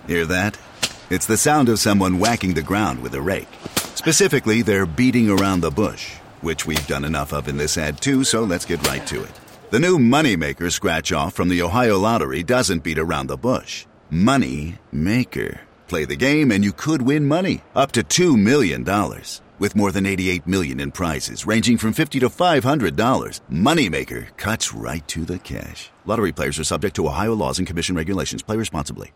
Hear that? It's the sound of someone whacking the ground with a rake. Specifically, they're beating around the bush, which we've done enough of in this ad too, so let's get right to it. The new Moneymaker scratch-off from the Ohio Lottery doesn't beat around the bush. Moneymaker. Play the game and you could win money, up to $2 million. With more than $88 million in prizes, ranging from $50 to $500, Moneymaker cuts right to the cash. Lottery players are subject to Ohio laws and commission regulations. Play responsibly.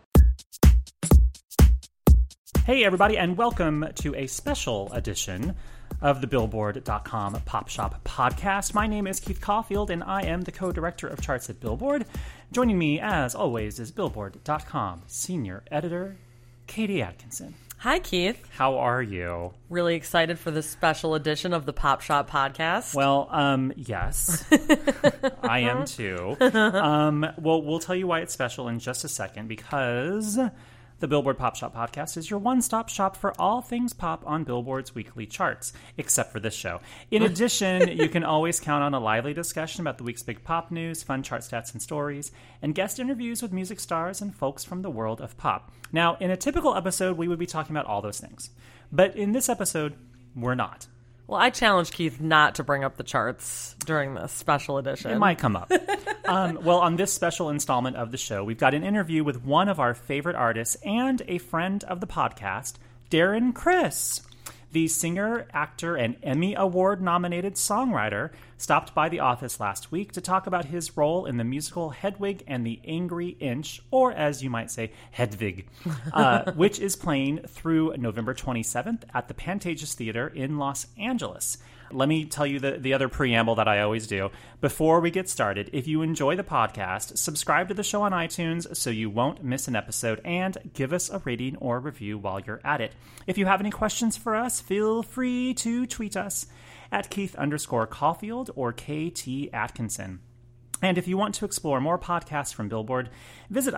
Hey, everybody, and welcome to a special edition of the Billboard.com Pop Shop podcast. My name is Keith Caulfield, and I am the co-director of charts at Billboard. Joining me, as always, is Billboard.com senior editor Katie Atkinson. Hi, Keith. How are you? Really excited for this special edition of the Pop Shop podcast. Well, yes. I am too. Well, we'll tell you why it's special in just a second, because the Billboard Pop Shop podcast is your one-stop shop for all things pop on Billboard's weekly charts, except for this show. In addition, you can always count on a lively discussion about the week's big pop news, fun chart stats and stories, and guest interviews with music stars and folks from the world of pop. Now, in a typical episode, we would be talking about all those things. But in this episode, we're not. Well, I challenged Keith not to bring up the charts during this special edition. It might come up. Well, on this special installment of the show, we've got an interview with one of our favorite artists and a friend of the podcast, Darren Criss. The singer, actor, and Emmy Award-nominated songwriter stopped by the office last week to talk about his role in the musical Hedwig and the Angry Inch, or as you might say, Hedwig, which is playing through November 27th at the Pantages Theater in Los Angeles. Let me tell you the other preamble that I always do. Before we get started, if you enjoy the podcast, subscribe to the show on iTunes so you won't miss an episode, and give us a rating or review while you're at it. If you have any questions for us, feel free to tweet us at Keith_Caulfield or KT Atkinson. And if you want to explore more podcasts from Billboard, visit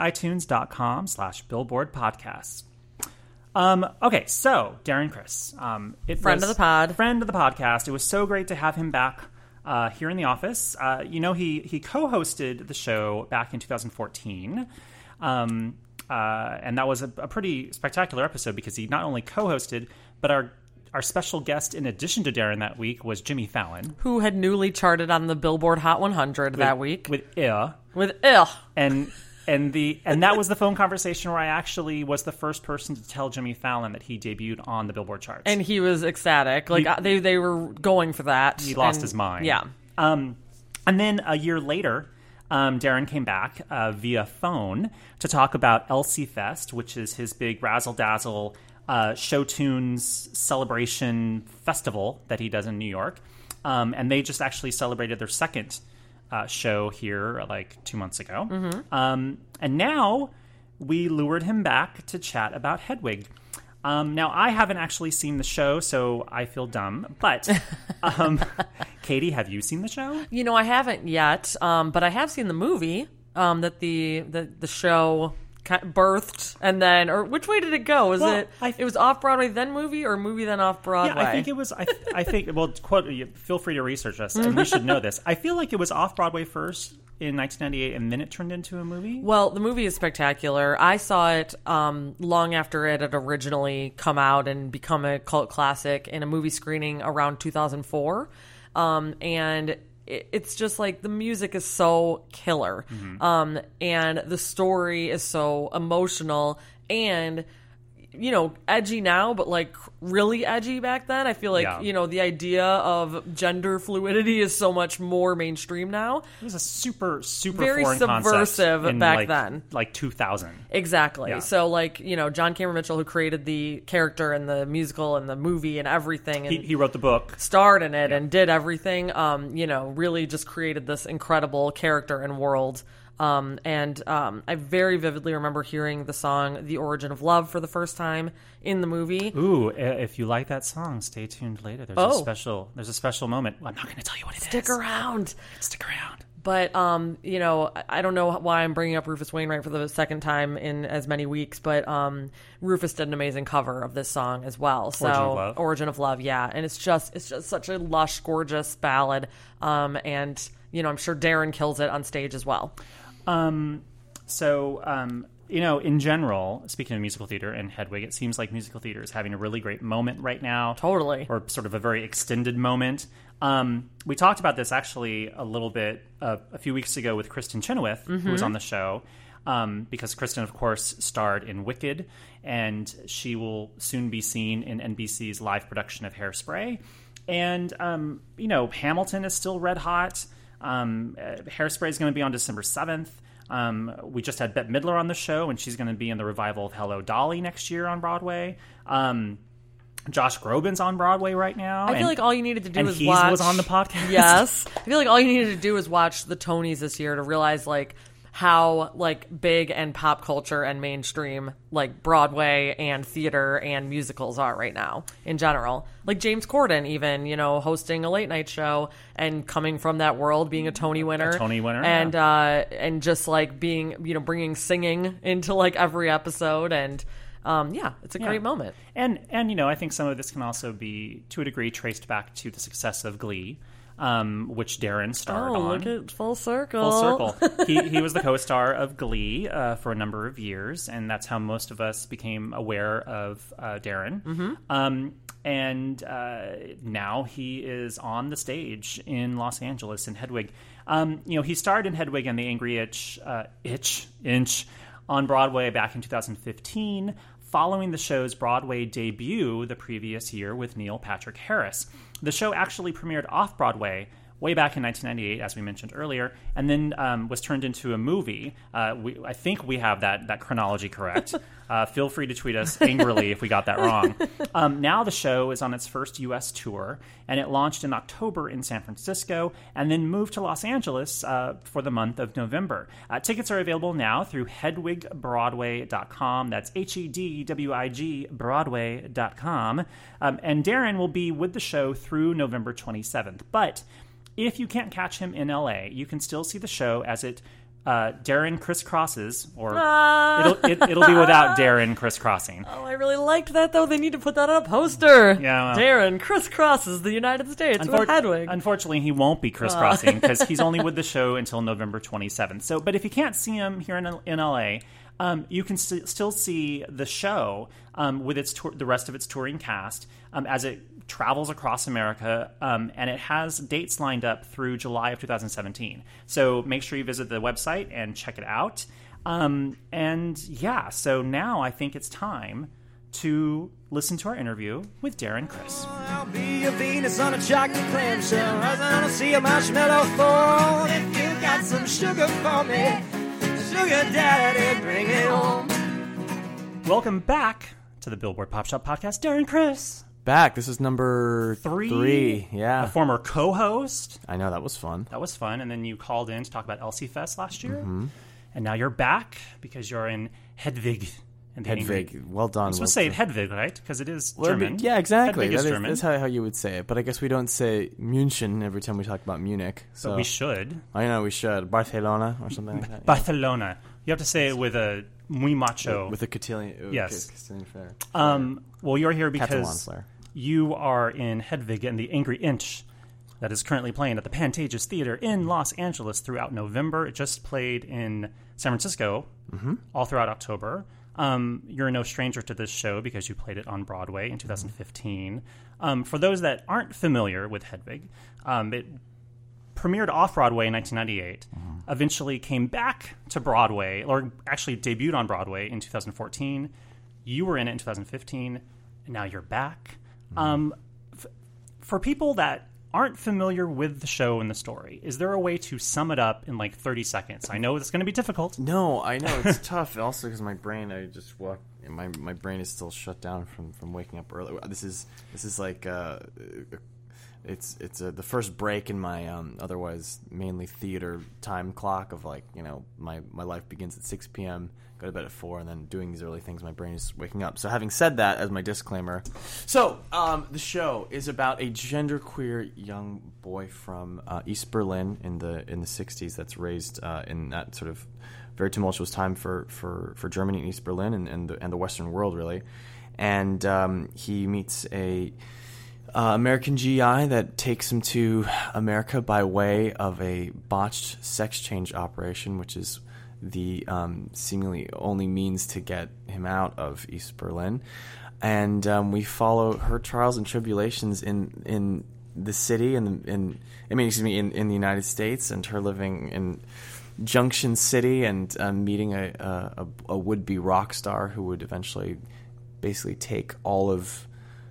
itunes.com/billboardpodcasts. Okay, so Darren Criss, Friend of the podcast. It was so great to have him back here in the office. He co-hosted the show back in 2014, and that was a pretty spectacular episode because he not only co-hosted, but our special guest in addition to Darren that week was Jimmy Fallon, who had newly charted on the Billboard Hot 100 that week with "Ugh." And that was the phone conversation where I actually was the first person to tell Jimmy Fallon that he debuted on the Billboard charts. And he was ecstatic. They were going for that. He lost his mind. Yeah. And then a year later, Darren came back via phone to talk about LC Fest, which is his big razzle-dazzle show tunes celebration festival that he does in New York. And they just actually celebrated their second show here like 2 months ago. Mm-hmm. And now we lured him back to chat about Hedwig. Now, I haven't actually seen the show, so I feel dumb. But, Katie, have you seen the show? I haven't yet, but I have seen the movie that the show birthed, and then, or which way did it go? It was off-Broadway then movie, or movie then off-Broadway? Yeah, I think it was, I think, well, quote, feel free to research us, and we should know this. I feel like it was off-Broadway first in 1998, and then it turned into a movie? Well, the movie is spectacular. I saw it long after it had originally come out and become a cult classic in a movie screening around 2004, and it's just like the music is so killer, and the story is so emotional and, edgy now, but like really edgy back then. I feel like, the idea of gender fluidity is so much more mainstream now. It was a super very foreign subversive concept back then. Like 2000. Exactly. Yeah. So like, John Cameron Mitchell, who created the character and the musical and the movie and everything. And he wrote the book. Starred in it and did everything, really just created this incredible character and world. I very vividly remember hearing the song "The Origin of Love" for the first time in the movie. Ooh, if you like that song, stay tuned later. There's a special moment. Well, I'm not going to tell you what it is. Stick around. But, I don't know why I'm bringing up Rufus Wainwright for the second time in as many weeks, but Rufus did an amazing cover of this song as well. So Origin of Love, yeah. And it's just such a lush, gorgeous ballad. And I'm sure Darren kills it on stage as well. in general, speaking of musical theater and Hedwig, it seems like musical theater is having a really great moment right now. Totally. Or sort of a very extended moment. We talked about this actually a little bit a few weeks ago with Kristen Chenoweth, who was on the show, because Kristen, of course, starred in Wicked, and she will soon be seen in NBC's live production of Hairspray. And, Hamilton is still red hot. Hairspray is going to be on December 7th. We just had Bette Midler on the show, and she's going to be in the revival of Hello, Dolly next year on Broadway. Josh Groban's on Broadway right now. I feel like all you needed to do was watch... And he was on the podcast. Yes. I feel like all you needed to do was watch the Tonys this year to realize, how, big and pop culture and mainstream, Broadway and theater and musicals are right now, in general. James Corden, even, hosting a late-night show and coming from that world, being a Tony winner. And, and just, being, bringing singing into, every episode, and... it's a great moment. And I think some of this can also be, to a degree, traced back to the success of Glee, which Darren starred on. Oh, look at full circle. Full circle. He was the co-star of Glee for a number of years, and that's how most of us became aware of Darren. Mm-hmm. And now he is on the stage in Los Angeles in Hedwig. He starred in Hedwig and the Angry Inch on Broadway back in 2015, following the show's Broadway debut the previous year with Neil Patrick Harris. The show actually premiered off-Broadway way back in 1998, as we mentioned earlier, and then was turned into a movie. I think we have that chronology correct. Feel free to tweet us angrily if we got that wrong. Now the show is on its first U.S. tour, and it launched in October in San Francisco and then moved to Los Angeles for the month of November. Tickets are available now through hedwigbroadway.com. That's HEDWIG Broadway.com. And Darren will be with the show through November 27th. But if you can't catch him in LA, you can still see the show as it Darren crisscrosses, or it'll be without Darren crisscrossing. Oh, I really liked that, though. They need to put that on a poster. Yeah, well, Darren crisscrosses the United States with Hedwig. Unfortunately, he won't be crisscrossing because he's only with the show until November 27th. So, but if you can't see him here in LA, you can still see the show with the rest of its touring cast as it travels across America, and it has dates lined up through July of 2017. So make sure you visit the website and check it out. So now I think it's time to listen to our interview with Darren Criss. I'll be a Venus on a chocolate clamshell, rising on a sea of marshmallow fall. If you got some sugar for me, sugar daddy, bring it home. Welcome back to the Billboard Pop Shop Podcast, Darren Criss. Back. This is number three. Yeah. A former co-host. I know, that was fun. That was fun. And then you called in to talk about Elsie Fest last year. Mm-hmm. And now you're back because you're in Hedwig. Hedwig. Well done. I'm supposed to say Hedwig, right? Because it is German. Yeah, exactly. Hedwig is German. That's how you would say it. But I guess we don't say München every time we talk about Munich. So. But we should. I know, we should. Barcelona or something like that. Barcelona. You have to say it with a muy macho. With a Castilian. Yes. Castilian flair. Well, you're here because Catalan flair. You are in Hedwig and the Angry Inch that is currently playing at the Pantages Theater in Los Angeles throughout November. It just played in San Francisco all throughout October. You're no stranger to this show because you played it on Broadway in 2015. For those that aren't familiar with Hedwig, it premiered off-Broadway in 1998, eventually came back to Broadway, or actually debuted on Broadway in 2014. You were in it in 2015, and now you're back. For people that aren't familiar with the show and the story, is there a way to sum it up in 30 seconds? I know it's going to be difficult. No, I know. It's tough. Also, because my brain, my brain is still shut down from waking up early. This is like it's the first break in my otherwise mainly theater time clock of my life begins at 6 p.m., go to bed at 4, and then doing these early things, my brain is waking up. So having said that as my disclaimer, the show is about a genderqueer young boy from East Berlin in the 60s that's raised in that sort of very tumultuous time for Germany and East Berlin and the Western world, really. And he meets a American GI that takes him to America by way of a botched sex change operation, which is the seemingly only means to get him out of East Berlin. And we follow her trials and tribulations in the city in the United States, and her living in Junction City and meeting a would-be rock star who would eventually basically take all of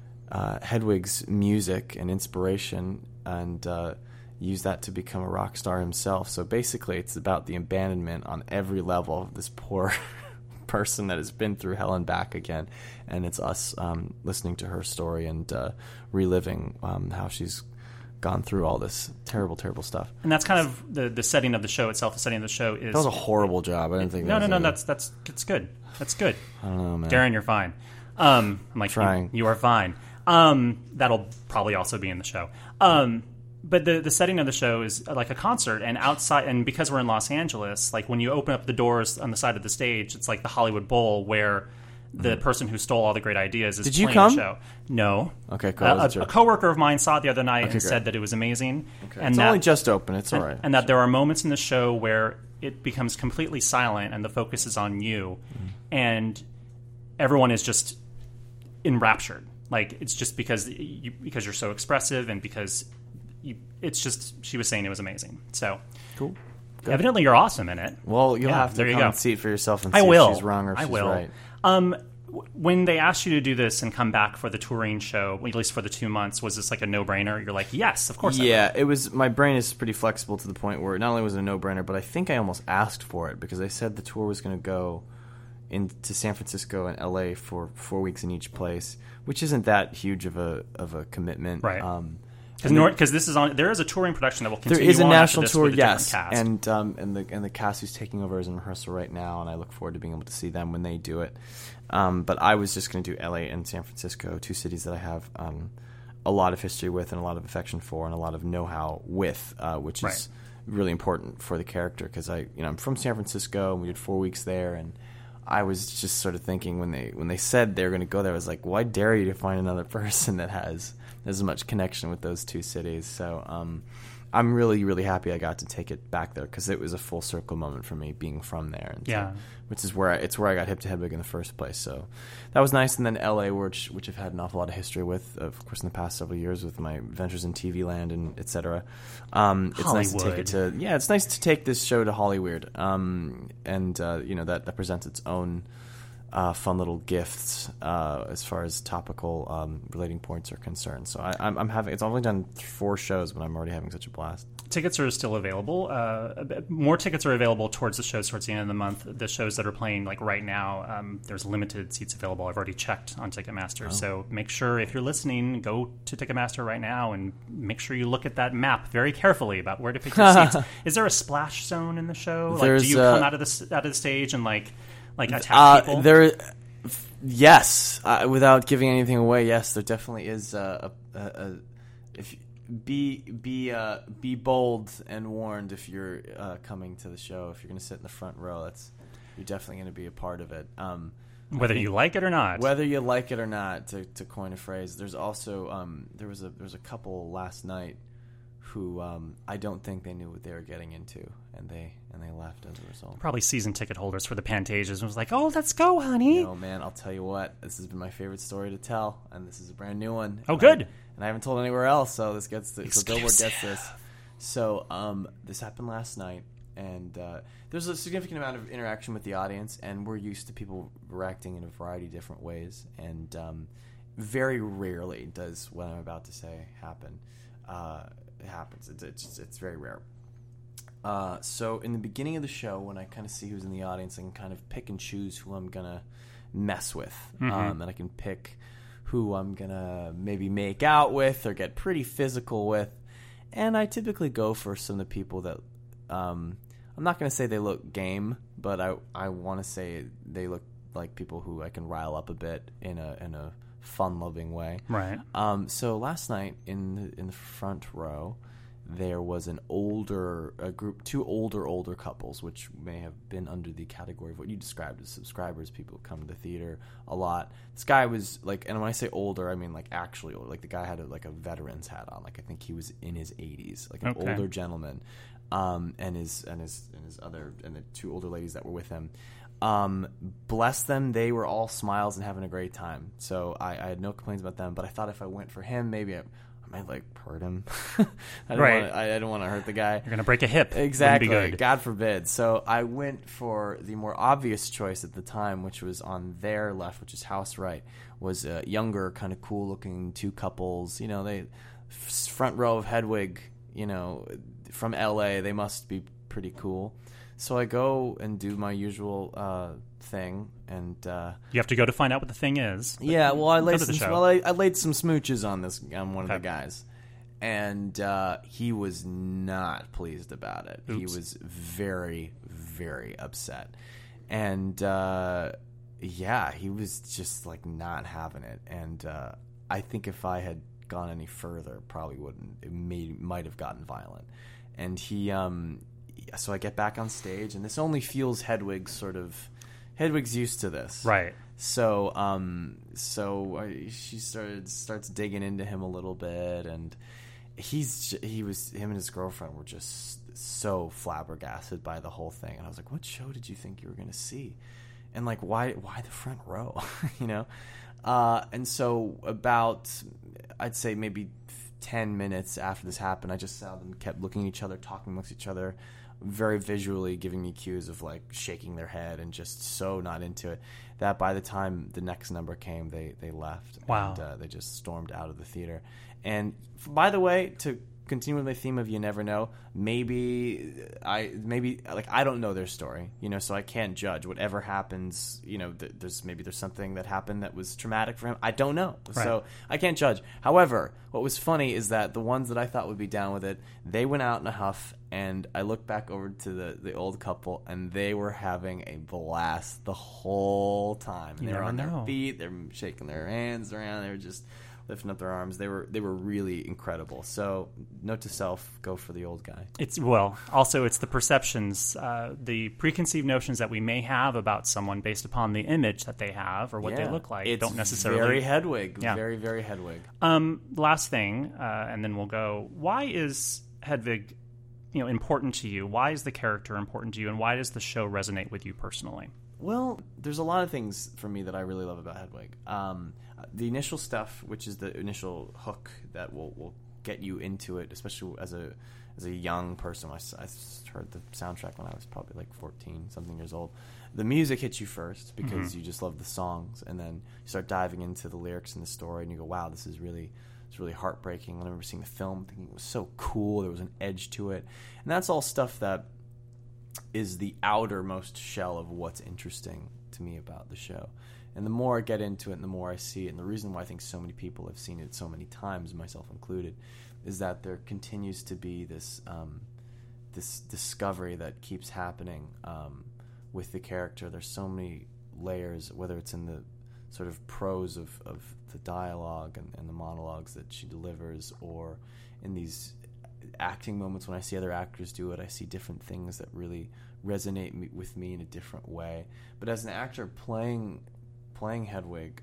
Hedwig's music and inspiration and use that to become a rock star himself. So basically it's about the abandonment on every level of this poor person that has been through hell and back again, and it's us listening to her story and reliving how she's gone through all this terrible stuff. And that's kind of the setting of the show itself. The setting of the show is... That was a horrible job. I didn't think that No, was that's good. That's good. I don't know, man. Darren, you're fine. I'm like, trying. You are fine. That'll probably also be in the show. But the setting of the show is like a concert, and outside, and because we're in Los Angeles, like when you open up the doors on the side of the stage, it's like the Hollywood Bowl where the person who stole all the great ideas is playing the show. No. Okay, cool. A coworker of mine saw it the other night and said that it was amazing. Okay. And it's only just open. It's all right. And that there are moments in the show where it becomes completely silent and the focus is on you, and everyone is just enraptured. Like, it's just because you're so expressive, and because it's just, she was saying it was amazing. So cool. Good. Evidently you're awesome in it. Well, you'll have to come and see it for yourself and see if she's wrong or if she's right. When they asked you to do this and come back for the touring show, at least for the 2 months, was this like a no-brainer? You're like, yes, of course. Yeah, it was. My brain is pretty flexible to the point where not only was it a no-brainer, but I think I almost asked for it because they said the tour was going to go into San Francisco and LA for 4 weeks in each place, which isn't that huge of a commitment, right? Because this is on. There is a touring production that will continue. There is a on national after this tour, with a yes, cast. and the cast who's taking over is in rehearsal right now, and I look forward to being able to see them when they do it. But I was just going to do LA and San Francisco, two cities that I have a lot of history with and a lot of affection for and a lot of know-how with, which is really important for the character because I'm from San Francisco and we did 4 weeks there, and I was just sort of thinking when they said they were going to go there, I was like, why dare you to find another person that has as much connection with those two cities? So I'm really, really happy I got to take it back there because it was a full circle moment for me being from there. And so, which is where I got hip to Hedwig in the first place. So that was nice. And then LA, which I've had an awful lot of history with, of course, in the past several years with my ventures in TV land and et cetera. It's nice to take it to it's nice to take this show to Hollywood. That presents its own fun little gifts as far as topical relating points are concerned. So I'm having. It's only done 4 shows, but I'm already having such a blast. Tickets are still available. More tickets are available towards the shows towards the end of the month. The shows that are playing like right now, there's limited seats available. I've already checked on Ticketmaster. So make sure if you're listening, go to Ticketmaster right now and make sure you look at that map very carefully about where to pick your seats. Is there a splash zone in the show? Like, do you come out of the stage and like attack people? Yes. Without giving anything away, yes, there definitely is be bold and warned if you're coming to the show. If you're going to sit in the front row, you're definitely going to be a part of it. Whether you like it or not. Whether you like it or not, to coin a phrase. There's also there was a couple last night who I don't think they knew what they were getting into, and they left as a result. Probably season ticket holders for the Pantasias and was like, "Oh, let's go, honey." No, man, I'll tell you what. This has been my favorite story to tell, and this is a brand new one. Oh, good. And I haven't told anywhere else, so so Billboard gets this. So this happened last night, and there's a significant amount of interaction with the audience, and we're used to people reacting in a variety of different ways, and very rarely does what I'm about to say happen. It happens. It's very rare. So in the beginning of the show, when I kind of see who's in the audience, I can kind of pick and choose who I'm gonna mess with, and I can pick who I'm gonna maybe make out with or get pretty physical with. And I typically go for some of the people that I'm not gonna say they look game, but I want to say they look like people who I can rile up a bit in a fun-loving way. Right. So last night in the front row, there was a group, two older couples, which may have been under the category of what you described as subscribers, people who come to the theater a lot. This guy was like, and when I say older, I mean like actually older. Like the guy had a veteran's hat on. Like I think he was in his 80s, like an older gentleman. and his other, and the two older ladies that were with him. Bless them, they were all smiles and having a great time. So I had no complaints about them, but I thought if I went for him, maybe I might like hurt him. I don't want to hurt the guy. You're gonna break a hip. Exactly. Wouldn't be good. God forbid. So I went for the more obvious choice at the time, which was on their left, which is house right, was a younger, kind of cool looking two couples. You know, they front row of Hedwig, you know, from LA, they must be pretty cool. So I go and do my usual thing, and you have to go to find out what the thing is. Yeah, well, I laid I laid some smooches on one of the guys, and he was not pleased about it. Oops. He was very, very upset, and yeah, he was just like not having it. And I think if I had gone any further, probably wouldn't. It might have gotten violent, and he. So I get back on stage, and this only fuels Hedwig's used to this, Right. So she starts digging into him a little bit, and him and his girlfriend were just so flabbergasted by the whole thing. And I was like, "What show did you think you were going to see? And like, why the front row?" You know. And so about, I'd say maybe 10 minutes after this happened, I just saw them kept looking at each other, talking amongst each other, very visually giving me cues of like shaking their head and just so not into it that by the time the next number came, they left. Wow. And they just stormed out of the theater. And by the way, to continue with my theme of you never know, maybe I don't know their story, you know, so I can't judge whatever happens. You know, there's something that happened that was traumatic for him. I don't know, right. So I can't judge. However, what was funny is that the ones that I thought would be down with it, they went out in a huff, and I looked back over to the old couple, and they were having a blast the whole time. And they were on their feet, they're shaking their hands around, they were just lifting up their arms. They were really incredible. So, note to self: go for the old guy. It's the perceptions, the preconceived notions that we may have about someone based upon the image that they have or what they look like. It's don't necessarily very Hedwig. Yeah. Very, very Hedwig. Last thing, and then we'll go. Why is Hedwig, important to you? Why is the character important to you, and why does the show resonate with you personally? Well, there's a lot of things for me that I really love about Hedwig. The initial stuff, which is the initial hook that will get you into it, especially as a young person. I heard the soundtrack when I was probably like 14-something years old. The music hits you first because you just love the songs, and then you start diving into the lyrics and the story, and you go, "Wow, this is really." It's really heartbreaking. I remember seeing the film, thinking it was so cool. There was an edge to it, and that's all stuff that is the outermost shell of what's interesting to me about the show. And the more I get into it, and the more I see it, and the reason why I think so many people have seen it so many times, myself included, is that there continues to be this this discovery that keeps happening with the character. There's so many layers, whether it's in the sort of prose of the dialogue and the monologues that she delivers, or in these acting moments when I see other actors do it. I see different things that really resonate with me in a different way. But as an actor playing Hedwig,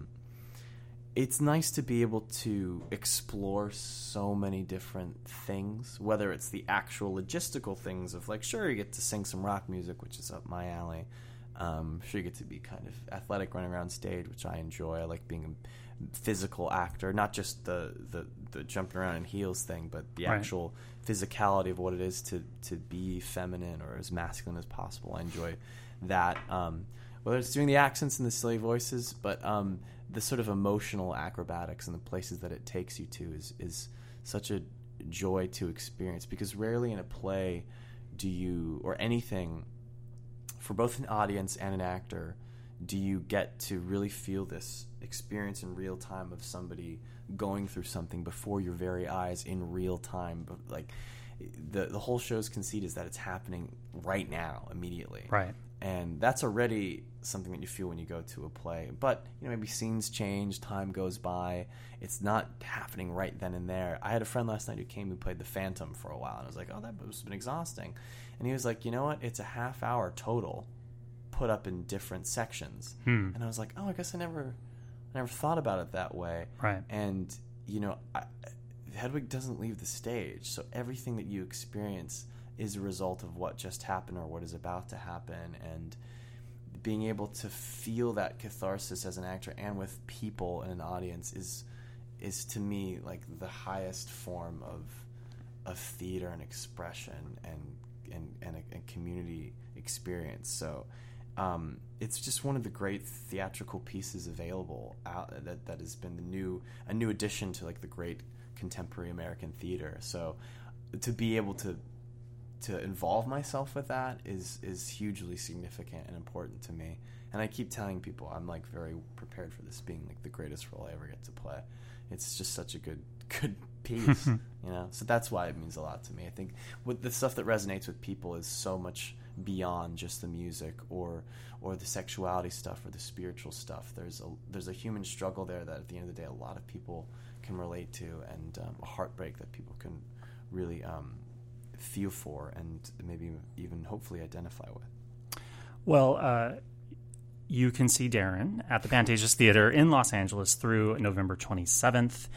it's nice to be able to explore so many different things, whether it's the actual logistical things of like, sure, you get to sing some rock music, which is up my alley. Sure, you get to be kind of athletic running around stage, which I enjoy. I like being a physical actor, not just the jumping around in heels thing, but the actual physicality of what it is to be feminine or as masculine as possible. I enjoy that. Whether it's doing the accents and the silly voices, but the sort of emotional acrobatics and the places that it takes you to is such a joy to experience, because rarely in a play do you, or anything, for both an audience and an actor, do you get to really feel this experience in real time of somebody going through something before your very eyes in real time. Like the whole show's conceit is that it's happening right now, immediately. Right. And that's already something that you feel when you go to a play. But, maybe scenes change, time goes by. It's not happening right then and there. I had a friend last night who came who played the Phantom for a while, and I was like, oh, that must have been exhausting. And he was like, you know what? It's a half hour total put up in different sections. And I was like, oh, I guess I never thought about it that way. Right. And, Hedwig doesn't leave the stage, so everything that you experience is a result of what just happened or what is about to happen, and being able to feel that catharsis as an actor and with people in an audience is to me like the highest form of theater and expression and a community experience. So it's just one of the great theatrical pieces available out that has been a new addition to like the great contemporary American theater. So to be able to involve myself with that is hugely significant and important to me. And I keep telling people I'm like very prepared for this being like the greatest role I ever get to play. It's just such a good piece, you know. So that's why it means a lot to me. I think with the stuff that resonates with people is so much beyond just the music or the sexuality stuff or the spiritual stuff. There's a human struggle there that at the end of the day a lot of people can relate to, and a heartbreak that people can really feel for and maybe even hopefully identify with. Well, you can see Darren at the Pantages Theater in Los Angeles through November 27th.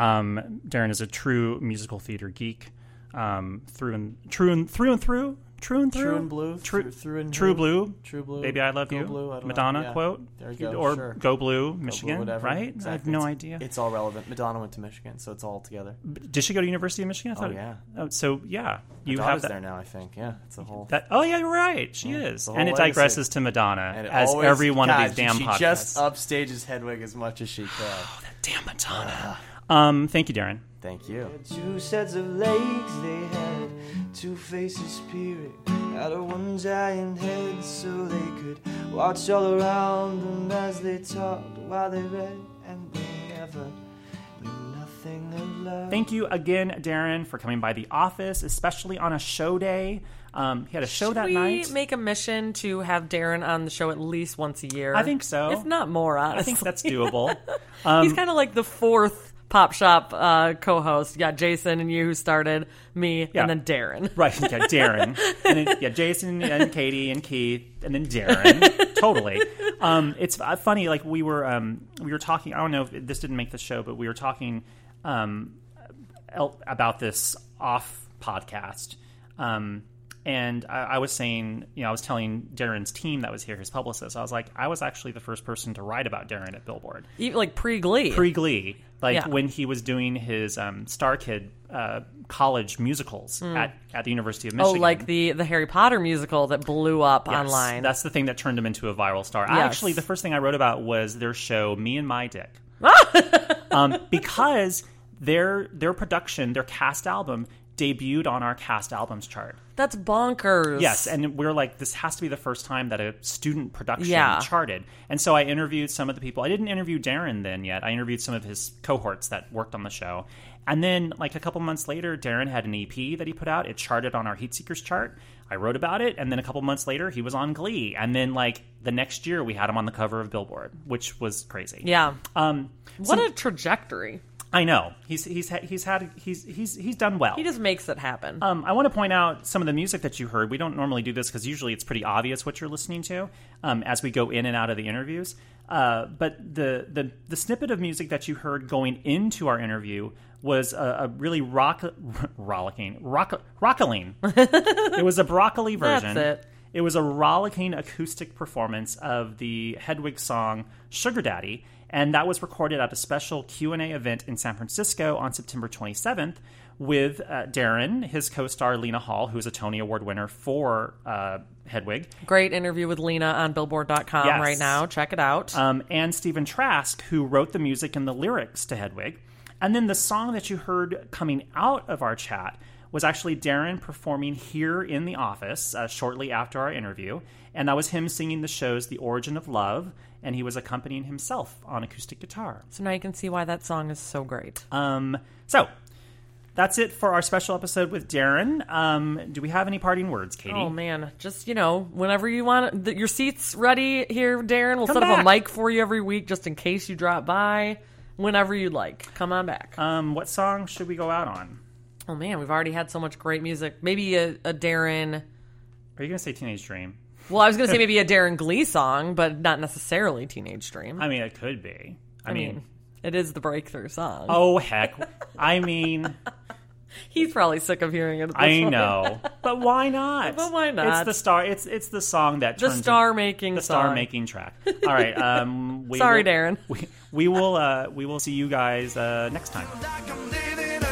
Darren is a true musical theater geek, through and through. True and blue. True blue. Baby, I love you. Blue, Madonna yeah. quote. There you go. Or sure. Go Blue, Michigan, Blue, whatever. right? Exactly. I have no idea. It's all relevant. Madonna went to Michigan, so it's all together. Did she go to University of Michigan? I thought yeah. Oh, so yeah, you My have daughter's that. there now, I think. Yeah, it's a whole. Oh yeah, you're right. She is, it's a whole and it legacy. digresses to Madonna, And it as always- every one God, of these damn she podcasts. just upstages Hedwig as much as she can. Damn Madonna. Thank you, Darren. Thank you. Two sets of legs, they had two faces spirit out of one giant head, so they could watch all around them as they talked while they read, and they never knew nothing of love. Thank you again, Darren, for coming by the office, especially on a show day. He had a show that night. We make a mission to have Darren on the show at least once a year. I think so. If not more, honestly. I think that's doable. He's kind of like the fourth Pop Shop co-host. You got Jason and you who started me, Yeah. and then Darren. Right, yeah, Darren. And then, Jason and Katie and Keith, and then Darren. Totally. It's funny, like we were talking, I don't know if this didn't make the show, but we were talking about this off podcast. And I was saying, I was telling Darren's team that was here, his publicist, I was like, I was actually the first person to write about Darren at Billboard. Even like pre-Glee. Pre-Glee. Like Yeah. when he was doing his Star Kid college musicals at the University of Michigan. Oh, like the Harry Potter musical that blew up online. That's the thing that turned him into a viral star. Yes. Actually, the first thing I wrote about was their show, Me and My Dick. Because their production, their cast album, debuted on our cast albums chart. That's bonkers. Yes, and we're like, this has to be the first time that a student production Yeah. charted. And so I interviewed some of the people. I didn't interview Darren then yet. I interviewed some of his cohorts that worked on the show. And then, like a couple months later, Darren had an EP that he put out. It charted on our Heat Seekers chart. I wrote about it, and then a couple months later, he was on Glee. And then, like, the next year, we had him on the cover of Billboard, which was crazy. Yeah. What a trajectory. I know. He's done well. He just makes it happen. I want to point out some of the music that you heard. We don't normally do this because usually it's pretty obvious what you're listening to as we go in and out of the interviews. But the snippet of music that you heard going into our interview was a really rollicking. It was a broccoli version. That's it. It was a rollicking acoustic performance of the Hedwig song Sugar Daddy, and that was recorded at a special Q&A event in San Francisco on September 27th with Darren, his co-star Lena Hall, who is a Tony Award winner for Hedwig. Great interview with Lena on Billboard.com Yes. right now. Check it out. And Stephen Trask, who wrote the music and the lyrics to Hedwig. And then the song that you heard coming out of our chat was actually Darren performing here in the office shortly after our interview. And that was him singing the show's The Origin of Love, and he was accompanying himself on acoustic guitar. So now you can see why that song is so great. So that's it for our special episode with Darren. Do we have any parting words, Katie? Oh, man. Just, whenever you want your seat's ready here, Darren. We'll Come set up a back. mic for you every week just in case you drop by. Whenever you'd like. Come on back. What song should we go out on? Oh, man. We've already had so much great music. Maybe a Darren... Are you going to say Teenage Dream? Well, I was going to say maybe a Darren Glee song, but not necessarily Teenage Dream. I mean, it could be. I mean, it is the breakthrough song. oh, heck. I mean, He's probably sick of hearing it. At this I point. know, but why not? But why not? It's the star. It's the song that The turns star-making the song. star-making track. All right. Sorry, Darren. We will see you guys next time. Like I'm living